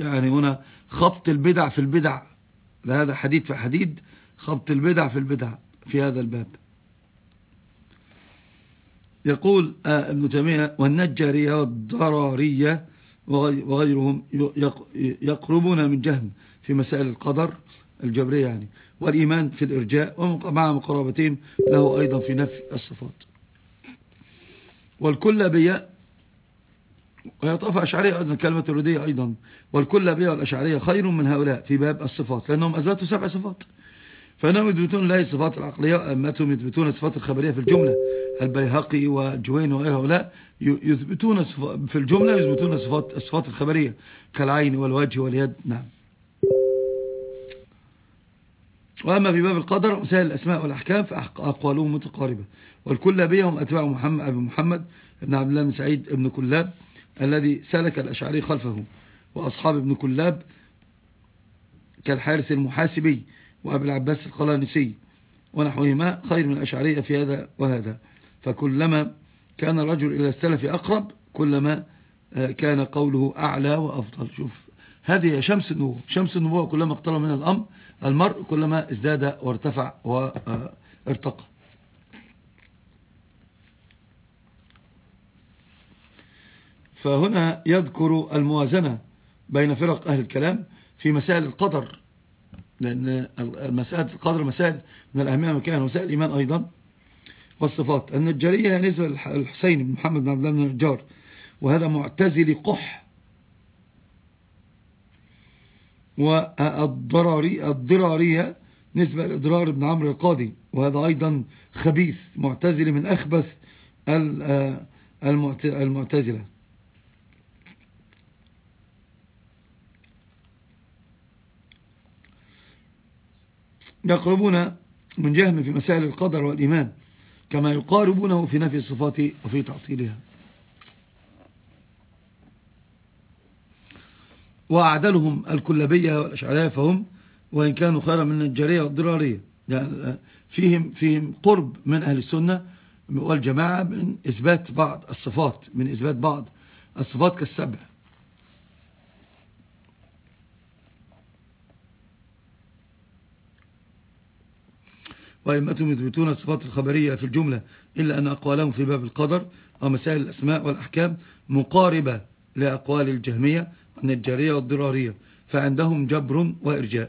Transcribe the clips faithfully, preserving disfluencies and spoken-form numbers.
يعني هنا خبط البدع في البدع، هذا حديد في حديد، خبط البدع في البدع في هذا الباب. يقول ابن تيمية: والنجارية والضرارية وغيرهم يقربون من جهم في مسائل القدر الجبرية يعني والإيمان في الإرجاء، ومع مقاربتهم له أيضا في نفي الصفات. والكلابية ويطاف أشعرية أيضا كلمة الردية أيضا، والكلابية والأشعرية خير من هؤلاء في باب الصفات، لأنهم أثبتوا سبع صفات، فإنهم يثبتون لله الصفات العقلية، أمتهم يثبتون الصفات الخبرية في الجملة. البيهقي والجويني وغير هؤلاء يثبتون في الجملة يثبتون الصفات الصفات الخبرية كالعين والوجه واليد. نعم. وأما في باب القدر مسائل الأسماء والأحكام فأقوالهم متقاربة. والكلابية هم أتباع محمد أبي محمد بن عبد الله بن سعيد بن كلاب الذي سلك الأشعري خلفه، وأصحاب ابن كلاب كالحارث المحاسبي وأبي العباس القلانسي ونحوهما خير من الأشعرية في هذا وهذا. فكلما كان الرجل إلى السلف أقرب كلما كان قوله أعلى وأفضل. شوف هذه شمس النبوة، شمس النبوة كلما اقترب من الأمر المرء كلما ازداد وارتفع وارتقى. فهنا يذكر الموازنة بين فرق أهل الكلام في مسائل القدر، لأن مسائل القدر مسائل من الأهمية مكان، ومسائل الإيمان أيضا والصفات. النجارية نسبة الحسين بن محمد بن عبد الله بن النجار، وهذا معتزلي قح. والضراري الضرارية نسبة الإضرار بن عمرو القاضي، وهذا أيضا خبيث معتزلي من أخبث المعتزلة. يقربون من جهم في مسائل القدر والإيمان كما يقاربونه في نفي الصفات وفي تعطيلها. وأعدلهم الكلابية والأشعرية، فهم وإن كانوا خيرا من النجارية والضرارية، يعني فيهم, فيهم قرب من أهل السنة والجماعة من إثبات بعض الصفات من إثبات بعض الصفات كالسبع. وأئمتهم يثبتون الصفات الخبرية في الجملة، إلا أن أقوالهم في باب القدر ومسائل الأسماء والأحكام مقاربة لأقوال الجهمية والنجارية والضرارية، فعندهم جبر وإرجاء.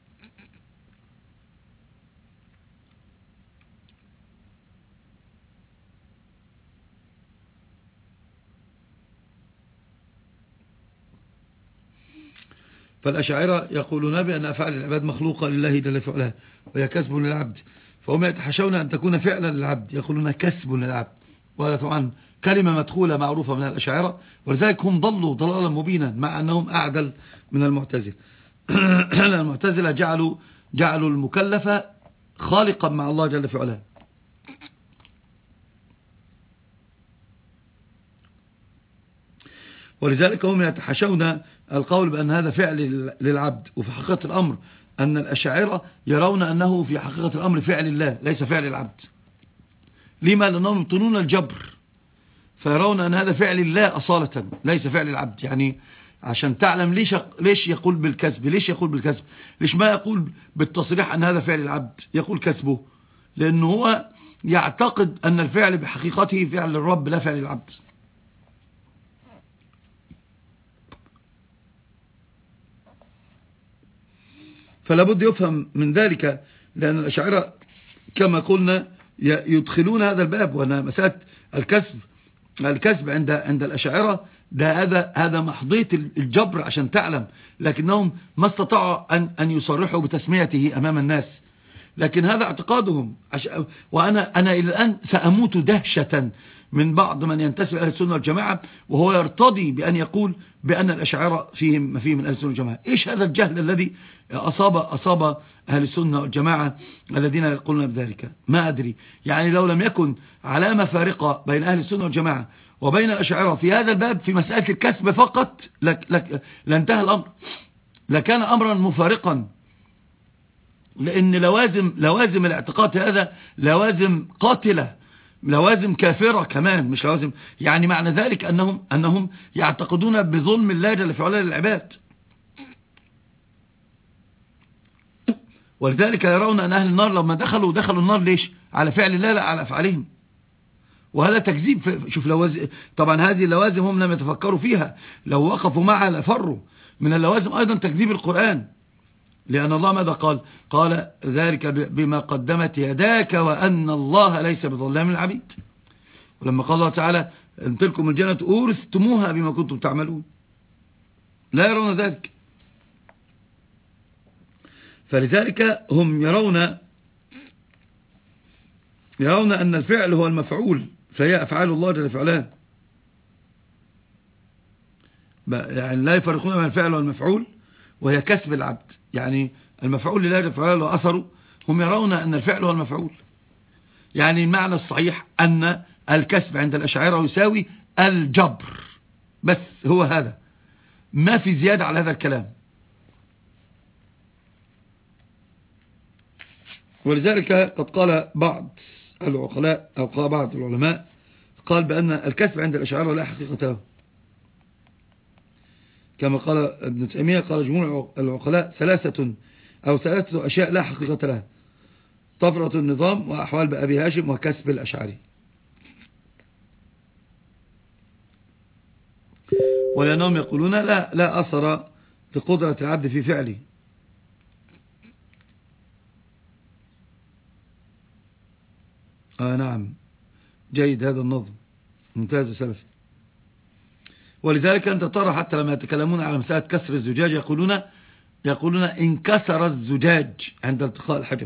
فالأشاعرة يقولون بأن أفعال العباد مخلوقة لله جل في علاه وهي كسب للعبد، فهم يتحشون أن تكون فعلا للعبد، يقولون كسب للعبد، وهذا طبعا كلمة مدخولة معروفة من الأشاعرة، ولذلك هم ضلوا ضلالا مبينا مع أنهم أعدل من المعتزلة. المعتزلة جعلوا جعلوا المكلف خالقا مع الله جل في علاه. ولذلك هم يتحشون القول بأن هذا فعل للعبد، وفي حقيقة الأمر أن الأشاعرة يرون أنه في حقيقة الأمر فعل الله ليس فعل العبد. لما؟ لأنهم يبطنون الجبر، فيرون أن هذا فعل الله أصالة ليس فعل العبد. يعني عشان تعلم ليش ليش يقول بالكسب، ليش يقول بالكسب، ليش ما يقول بالتصريح أن هذا فعل العبد، يقول كسبه، لأنه هو يعتقد أن الفعل بحقيقته فعل الرب لا فعل العبد. فلا بد يفهم من ذلك، لأن الأشاعرة كما قلنا يدخلون هذا الباب، وأن مسألة الكسب الكسب عند عند الأشاعرة ده هذا هذا محضية الجبر عشان تعلم، لكنهم ما استطاعوا أن أن يصرحوا بتسميته أمام الناس، لكن هذا اعتقادهم. وأنا أنا إلى الآن سأموت دهشة من بعض من ينتسب إلى أهل السنة والجماعة وهو يرتضي بأن يقول بأن الأشاعرة فيهم ما فيه من أهل السنة والجماعة. إيش هذا الجهل الذي أصاب أصاب أهل السنة والجماعة الذين يقولون بذلك؟ ما أدري، يعني لو لم يكن علامة فارقة بين أهل السنة والجماعة وبين الأشاعرة في هذا الباب في مسألة الكسب فقط لك لك لانتهى الأمر، لكان أمرا مفارقا، لأن لوازم لوازم الاعتقاد هذا لوازم قاتلة، لوازم كافرة كمان، مش لوازم. يعني معنى ذلك أنهم أنهم يعتقدون بظلم الله جل في علاه للعباد، ولذلك يرون أن أهل النار لما دخلوا دخلوا النار ليش؟ على فعل الله لا على أفعالهم. وهذا تكذيب. شوف لوازم، طبعا هذه اللوازم هم لم يتفكروا فيها، لو وقفوا معها لفروا. من اللوازم أيضا تكذيب القرآن، لأن الله ماذا قال؟ قال ذلك بما قدمت يداك وأن الله ليس بظلام العبيد. ولما قال الله تعالى ان تلكم الجنة أورثتموها بما كنتم تعملون، لا يرون ذلك. فلذلك هم يرون يرون أن الفعل هو المفعول، فهي أفعال الله جل فعلها، يعني لا يفرقون بين الفعل والمفعول، وهي كسب العبد. يعني المفعول لله جل فعله وأثره، هم يرون أن الفعل هو المفعول. يعني المعنى الصحيح أن الكسب عند الأشاعرة يساوي الجبر، بس هو هذا، ما في زيادة على هذا الكلام. ولذلك قد قال بعض العقلاء أو قال بعض العلماء قال بأن الكسب عند الأشاعرة لا حقيقة له، كما قال ابن تيمية، قال جمهور العقلاء ثلاثة أو ثلاثة أشياء لا حقيقة لها: طفرة النظام، وأحوال بأبي هاشم، وكسب الأشعري. ولأنهم يقولون لا لا أثر لقدرة العبد في فعله. آه نعم، جيد هذا النظم، ممتاز سلفي. ولذلك أنت ترى حتى لما يتكلمون على مسألة كسر الزجاج يقولون يقولون انكسر الزجاج عند التقاء الحجر.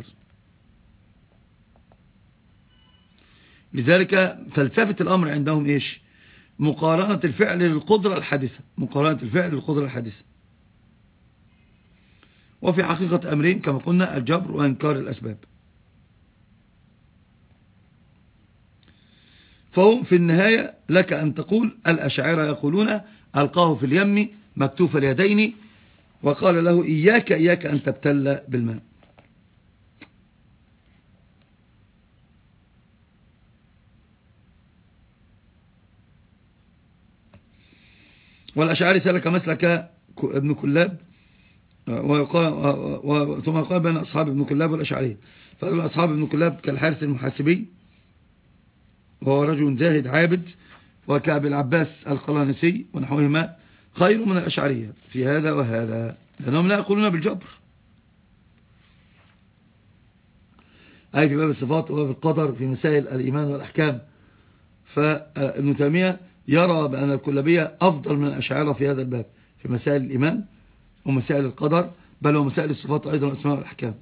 لذلك فلسفة الأمر عندهم إيش؟ مقارنة الفعل للقدرة الحادثة، مقارنة الفعل للقدرة الحادثة. وفي حقيقة أمرين كما قلنا: الجبر وإنكار الأسباب. فهم في النهاية لك أن تقول الأشاعرة يقولون ألقاه في اليم مكتوف اليدين وقال له إياك إياك أن تبتل بالماء. والأشاعري سلك مسلك ابن كلاب، ويقال ثم يقال بين أصحاب ابن كلاب والأشاعري. فقال أصحاب ابن كلاب كالحارث المحاسبي، وهو رجل زاهد عابد، وكأبي العباس القلانسي ونحوهما، خير من الأشعرية في هذا وهذا، لأنهم لا يقولون بالجبر، أي في باب الصفات وباب القدر في مسائل الإيمان والأحكام. فابن تيمية يرى بأن الكلابية أفضل من الأشاعرة في هذا الباب، في مسائل الإيمان ومسائل القدر، بل ومسائل الصفات أيضا والأسماء والأحكام.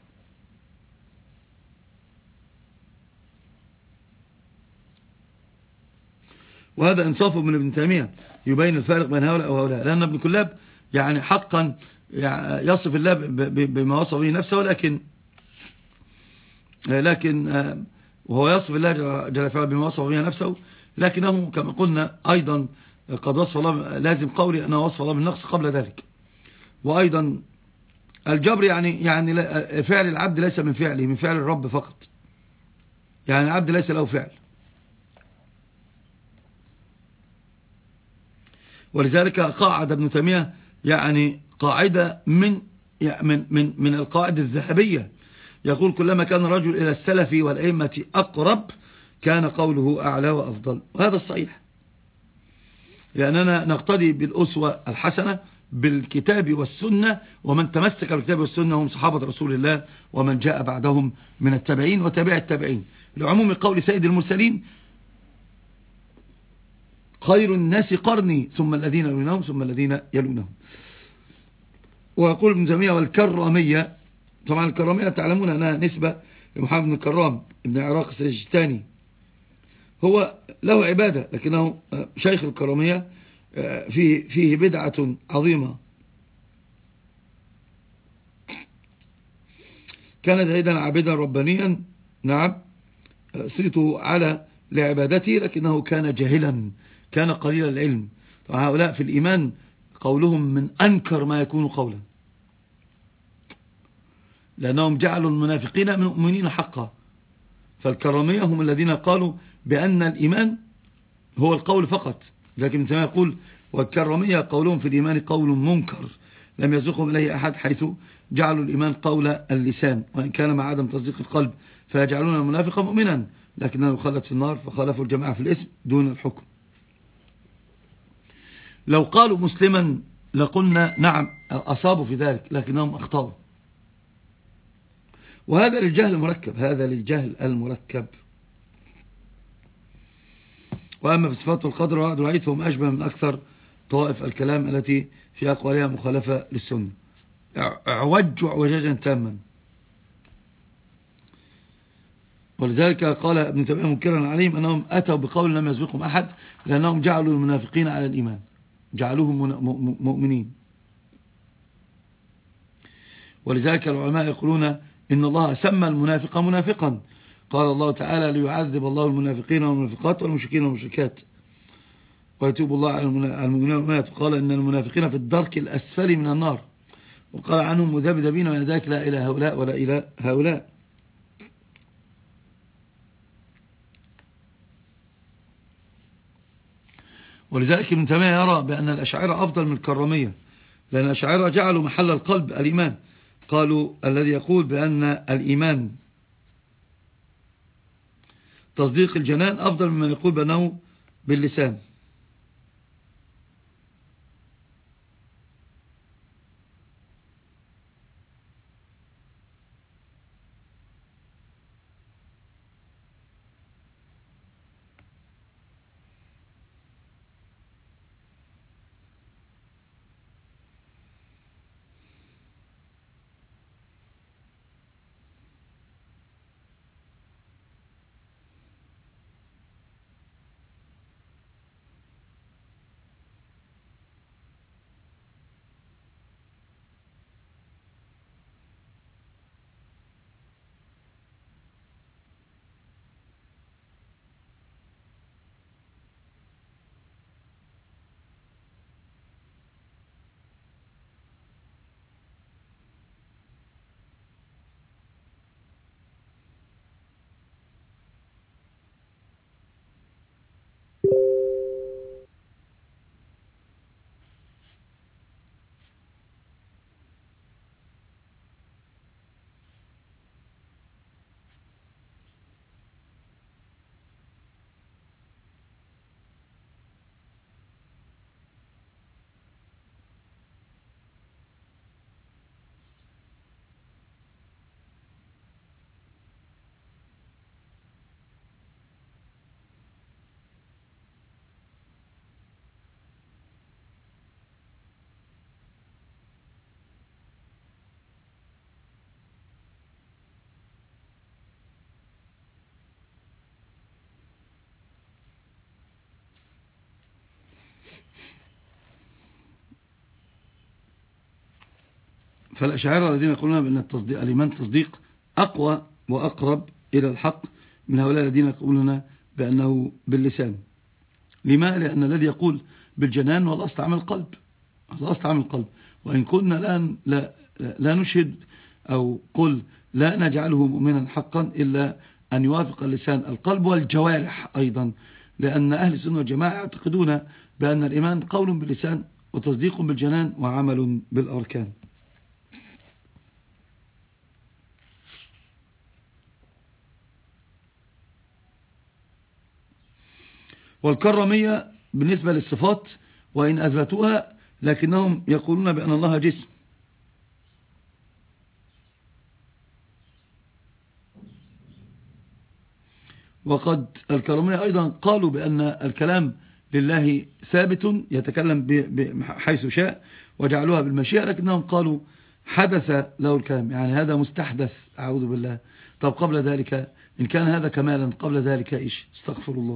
وهذا إنصاف من ابن تيمية يبين الفارق بين هؤلاء وهؤلاء، لأن ابن كلاب يعني حقا يصف الله بما وصف به نفسه، ولكن لكن وهو يصف الله جل وعلا بما وصف به نفسه، لكنه كما قلنا أيضا قد وصف الله، لازم قولي أنه وصف الله بالنقص قبل ذلك. وأيضا الجبر يعني يعني فعل العبد ليس من فعله، من فعل الرب فقط، يعني العبد ليس له فعل. ولذلك قاعد ابن تيمية يعني قاعدة من من من من القواعد الذهبية، يقول: كلما كان الرجل إلى السلف والأئمة أقرب كان قوله أعلى وأفضل. وهذا الصحيح، لأننا نقتدي بالأسوة الحسنة بالكتاب والسنة، ومن تمسك بالكتاب والسنة هم صحابة رسول الله ومن جاء بعدهم من التابعين وتابع التابعين، لعموم قول سيد المرسلين: خير الناس قرني ثم الذين يلونهم ثم الذين يلونهم. ويقول ابن تيمية: والكرامية، طبعا الكرامية تعلمون أنها نسبة لمحمد بن الكرام ابن عراق السجستاني، هو له عبادة لكنه شيخ الكرامية، فيه, فيه بدعة عظيمة. كان زاهدا عابدا ربانيا، نعم، صيته على لعبادته، لكنه كان جاهلا، كان قليل العلم. هؤلاء في الإيمان قولهم من أنكر ما يكون قولا، لأنهم جعلوا المنافقين من مؤمنين حقا. فالكرامية هم الذين قالوا بأن الإيمان هو القول فقط، لكن ابن تيمية يقول: والكرامية قولهم في الإيمان قول منكر، لم يسبقهم إليه أحد، حيث جعلوا الإيمان قول اللسان وإن كان مع عدم تصديق القلب، فيجعلون المنافق مؤمنا لكنه يخلد في النار، فخالفوا الجماعة في الاسم دون الحكم. لو قالوا مسلما لقلنا نعم أصابوا في ذلك لكنهم أخطأوا. وهذا للجهل المركب، هذا للجهل المركب. وأما في صفات القدر وعد الوعيد فهم أشبه من أكثر طوائف الكلام التي في أقوالها مخالفة للسنة، اعوج وعوجاجا تاما. ولذلك قال ابن تيمية منكرا عليهم أنهم أتوا بقول لم يسبقهم أحد، لأنهم جعلوا المنافقين على الإيمان، جعلوهم مؤمنين. ولذلك العلماء يقولون إن الله سمى المنافق منافقا، قال الله تعالى ليعذب الله المنافقين والمنافقات والمشركين والمشركات ويتوب الله على المؤمنين والمؤمنات، وقال إن المنافقين في الدرك الأسفل من النار، وقال عنهم مذبذبين وإن ذلك لا إلى هؤلاء ولا إلى هؤلاء. ولذلك ابن تيمية يرى بأن الأشاعرة أفضل من الكرامية، لأن الأشاعرة جعلوا محل القلب الإيمان، قالوا الذي يقول بأن الإيمان تصديق الجنان أفضل مما يقول بأنه باللسان. فالأشاعرة الذين يقولون بأن التصديق الإيمان تصديق أقوى وأقرب إلى الحق من هؤلاء الذين يقولون بأنه باللسان. لما؟ لأن الذي يقول بالجنان هو الأصل عمل القلب، الأصل عمل القلب، وإن كنا لا, لا, لا نشهد أو قل لا نجعله مؤمنا حقا إلا أن يوافق اللسان القلب والجوارح أيضا، لأن أهل السنة والجماعة يعتقدون بأن الإيمان قول باللسان وتصديق بالجنان وعمل بالأركان. والكرامية بالنسبة للصفات وإن أثبتوها لكنهم يقولون بأن الله جسم، وقد الكرامية أيضا قالوا بأن الكلام لله ثابت يتكلم حيث شاء وجعلوها بالمشيئة، لكنهم قالوا حدث له الكلام، يعني هذا مستحدث أعوذ بالله. طب قبل ذلك إن كان هذا كمالا قبل ذلك إيش؟ استغفر الله.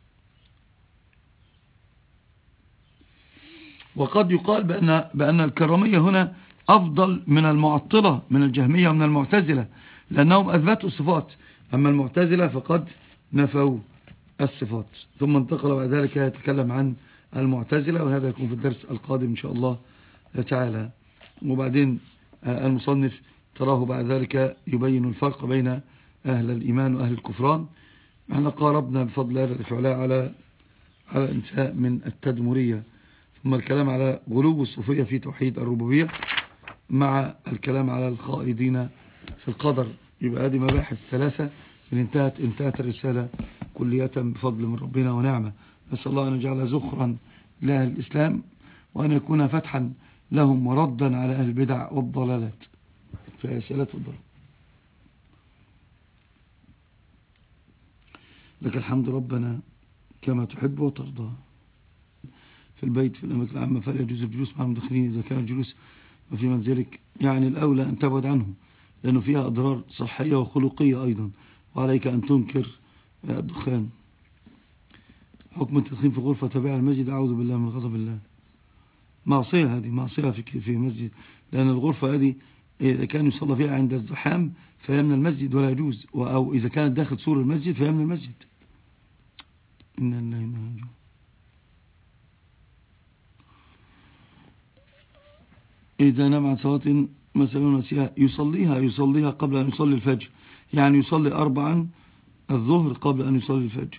وقد يقال بأن, بأن الكرامية هنا أفضل من المعطلة من الجهمية ومن المعتزلة، لأنهم أثبتوا الصفات، أما المعتزلة فقد نفوا الصفات. ثم انتقل بعد ذلك يتكلم عن المعتزلة، وهذا يكون في الدرس القادم إن شاء الله تعالى. وبعدين المصنف تراه بعد ذلك يبين الفرق بين أهل الإيمان وأهل الكفران. احنا قاربنا بفضل الله الفعلاء على على الانتهاء من التدمرية، ثم الكلام على غلو الصوفية في توحيد الربوبية مع الكلام على الخائضين في القدر. يبقى هذه مباحث ثلاثة من انتهت انتهت الرسالة كلية بفضل من ربنا ونعمة. نسأل الله أن يجعل زخرا لأهل الإسلام وأن يكون فتحا لهم وردا على أهل البدع والضلالات. في أسئلة الضلال. لك الحمد ربنا كما تحب وترضى. في البيت في الأماكن العامة فلا يجوز الجلوس مع المدخنين إذا كان الجلوس وفي منزلك يعني الأولى أن تبعد عنه لأنه فيها أضرار صحية وخلقية أيضا، وعليك أن تنكر الدخان. حكم التدخين في غرفة تابعة المسجد، أعوذ بالله من غضب الله. معصية، هذه معصية في في مسجد، لأن الغرفة هذه إذا كان يصلى فيها عند الزحام فهي من المسجد ولا يجوز، أو إذا كانت داخل سور المسجد فهي من المسجد. إن الله إنه إذا نام عن صلاة مثلا نسيها يصليها يصليها قبل أن يصلي الفجر، يعني يصلي أربعا الظهر قبل أن يصلي الفجر.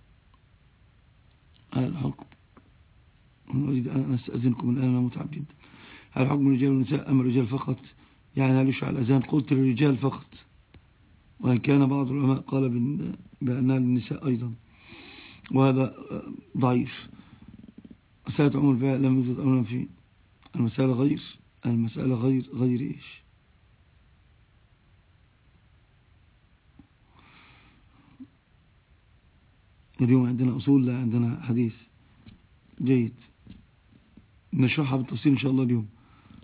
هذا الحكم. أريد أن أستأذنكم الآن، أنا متعب جدا. هل حكم الرجال والنساء أم الرجال فقط؟ يعني هل يشرع الأذان؟ قلت للرجال فقط، وإن كان بعض العلماء قال بأنها للنساء أيضا، وهذا ضعيف. مسألة عمر البيع لم يوجد أمرا فيه. المسألة غير المسألة غير غير إيش؟ اليوم عندنا أصول لا عندنا حديث. جيد، نشرحها بالتفصيل إن شاء الله اليوم.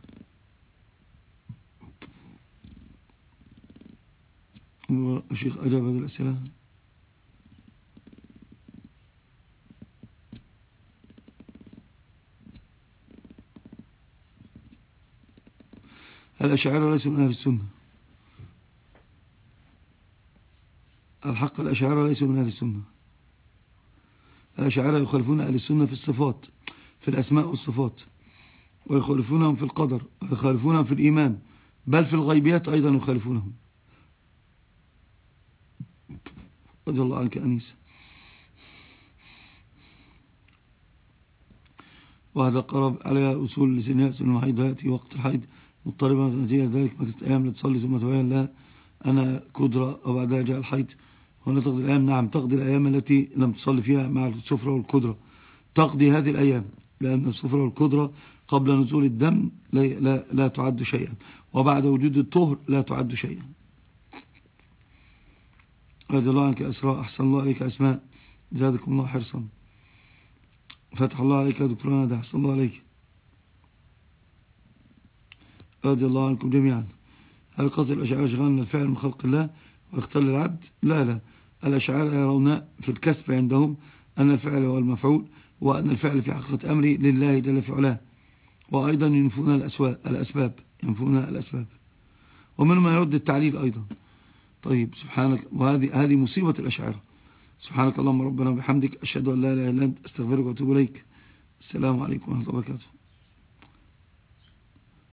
الشيخ أجاب هذه الأسئلة. الأشاعرة ليسوا من أهل السنة. الحق الأشاعرة ليسوا من أهل السنة. الأشاعرة يخالفون أهل السنة في الصفات، في الأسماء والصفات، ويخالفونهم في القدر، ويخالفونهم في الإيمان، بل في الغيبيات أيضا يخالفونهم. رضي الله عنك أنيس. وهذا قرب عليها أصول لسنياس المحيض يأتي وقت الحيض مضطربة نتيجة ذلك مكة أيام لتصلي ثم تبين لها أنا كدرة وبعدها جاء الحيض. هنا تقضي الأيام. نعم تقضي الأيام التي لم تصلي فيها مع السفرة والكدرة، تقضي هذه الأيام، لأن السفرة والكدرة قبل نزول الدم لا, لا, لا تعد شيئا، وبعد وجود الطهر لا تعد شيئا. رضي الله عنك أسراء. أحسن الله عليك أسماء، زادكم الله حرصا. فتح الله عليك يا دكتور نادى. أحسن الله عليك. رضي الله عنكم جميعا. هل قصد الأشاعرة شغلنا الفعل من خلق الله واختل العبد؟ لا لا، الأشاعرة يرون في الكسب عندهم أن الفعل هو المفعول، وأن الفعل في حقيقة أمري لله جل في علاه، وأيضا ينفون الأسباب ينفون الأسباب ومنهم ما يرد التعليل أيضا. طيب سبحانك، وهذه هذه مصيبة الأشاعرة. سبحانك اللهم ربنا وبحمدك، أشهد أن لا إله إلا أنت، أستغفرك وأتوب إليك. السلام عليكم ورحمة الله وبركاته.